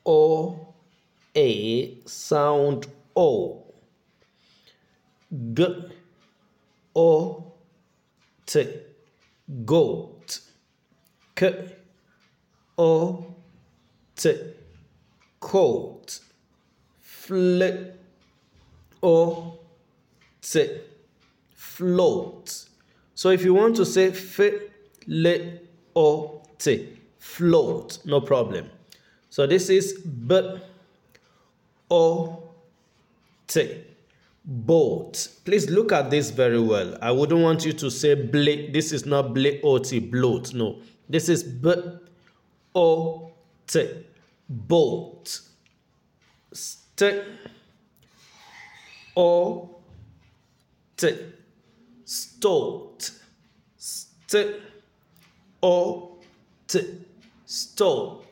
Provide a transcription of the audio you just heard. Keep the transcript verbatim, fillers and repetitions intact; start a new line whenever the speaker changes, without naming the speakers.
O, A, sound O. G, O, T, goat. K, O, T, coat. Fl, O, T, float. So if you want to say f, l, o, t, float, no problem. So this is b, o, t, boat. Please look at this very well. I wouldn't want you to say ble. This is not ble, o, t, bloat. No, this is b, o, t, boat. St, o, t, stoat. St, o, t, stoat.